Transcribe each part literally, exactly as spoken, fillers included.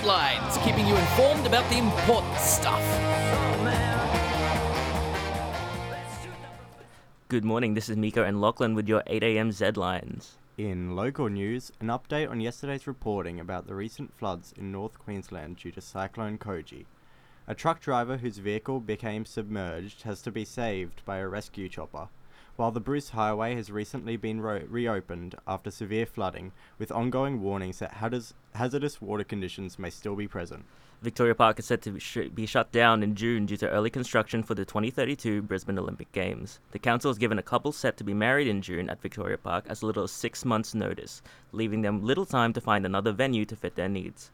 Zlines, keeping you informed about the important stuff. Good morning, this is Miko and Lachlan with your eight a.m. Z-Lines. In local news, an update on yesterday's reporting about the recent floods in North Queensland due to Cyclone Koji. A truck driver whose vehicle became submerged has to be saved by a rescue chopper, while the Bruce Highway has recently been ro- reopened after severe flooding, with ongoing warnings that hazardous, hazardous water conditions may still be present. Victoria Park is set to be, sh- be shut down in June due to early construction for the twenty thirty-two Brisbane Olympic Games. The council has given a couple set to be married in June at Victoria Park as little as six months' notice, leaving them little time to find another venue to fit their needs.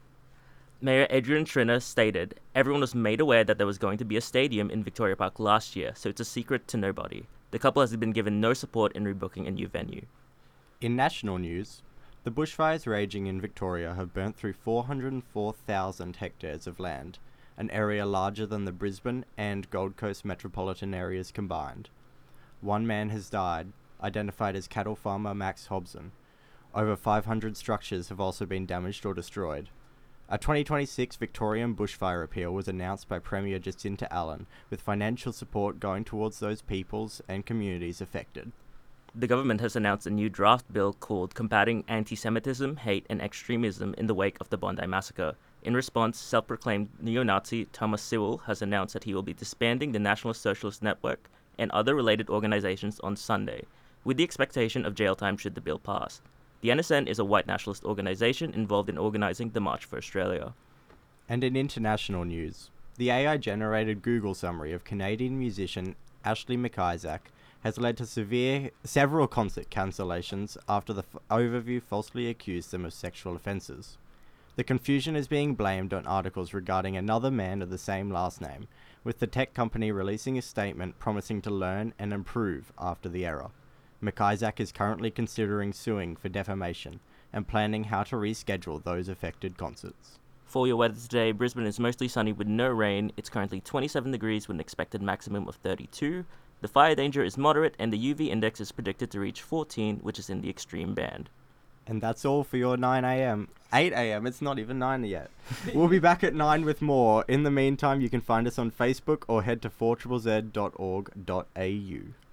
Mayor Adrian Schrinner stated, "Everyone was made aware that there was going to be a stadium in Victoria Park last year, so it's a secret to nobody. The couple has been given no support in rebooking a new venue." In national news, the bushfires raging in Victoria have burnt through four hundred four thousand hectares of land, an area larger than the Brisbane and Gold Coast metropolitan areas combined. One man has died, identified as cattle farmer Max Hobson. Over five hundred structures have also been damaged or destroyed. A twenty twenty-six Victorian bushfire appeal was announced by Premier Jacinta Allen, with financial support going towards those peoples and communities affected. The government has announced a new draft bill called Combating Anti-Semitism, Hate and Extremism in the Wake of the Bondi Massacre. In response, self-proclaimed neo-Nazi Thomas Sowell has announced that he will be disbanding the National Socialist Network and other related organizations on Sunday, with the expectation of jail time should the bill pass. The N S N is a white nationalist organization involved in organizing the March for Australia. And in international news, the A I-generated Google summary of Canadian musician Ashley McIsaac has led to severe several concert cancellations after the f- overview falsely accused them of sexual offences. The confusion is being blamed on articles regarding another man of the same last name, with the tech company releasing a statement promising to learn and improve after the error. McIsaac is currently considering suing for defamation and planning how to reschedule those affected concerts. For your weather today, Brisbane is mostly sunny with no rain. It's currently twenty-seven degrees with an expected maximum of thirty-two. The fire danger is moderate and the U V index is predicted to reach fourteen, which is in the extreme band. And that's all for your nine a.m. eight a.m. It's not even nine yet. We'll be back at nine with more. In the meantime, you can find us on Facebook or head to four z z dot org dot a u.